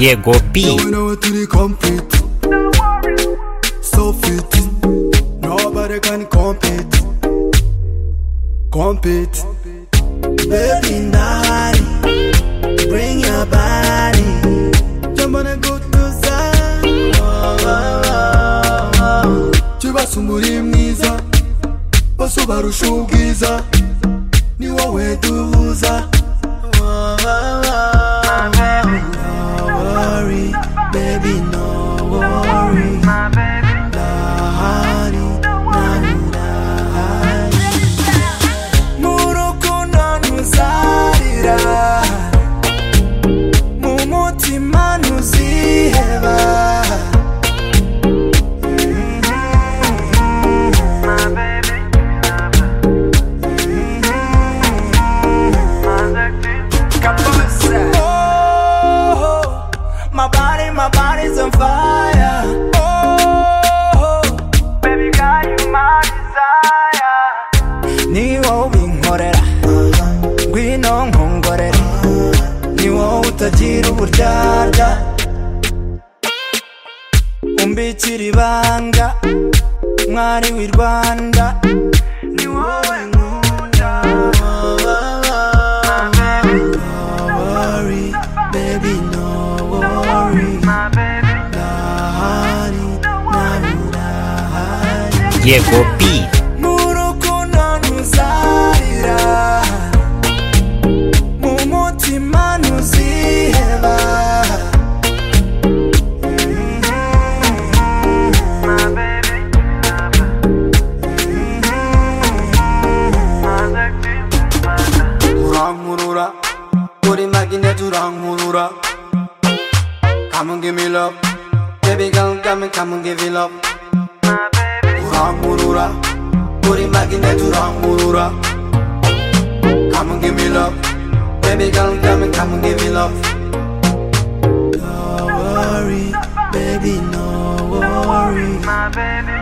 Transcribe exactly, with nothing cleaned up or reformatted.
Diego P. So fit, nobody can compete. Compete. Baby, naughty, bring your body. Jump on a good design. Chiba sumuri mwiza, baso barusha ubwiza, ni wowe duhuza. Baby, no worry. My baby, Lahari, Nani, Lahari. Murukundo ntuzarira, mu mutima ntuziheba. My baby, oh, my body, my body's on fire. Oh, baby girl, you my desire. Ni wowe binkorera, ngwino nkongorera. Ni wowe utagira uburyarya, umbikira ibanga, mwari w'i Rwanda. Ni wowe nkunda. Baby, no worry. My baby, Lahari, Nani, Lahari. Diego P. Murukundo ntuzarira, mu mutima ntuziheba. My baby, urankurura, uri magnet urankurura. Come and give me love, baby girl, come and come and give me love. My baby, urankurura, uri magnet urankurura. Come and give me love, baby girl, come and come and give me love. Don't worry, baby, no worry. My baby.